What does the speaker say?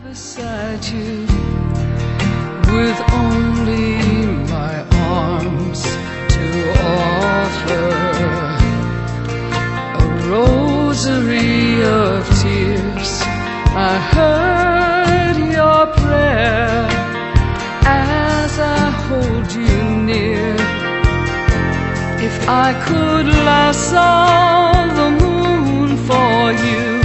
beside you, with only my arms to offer, a rosary of tears. I heard your prayer as I hold you near. If I could lasso the moon for you,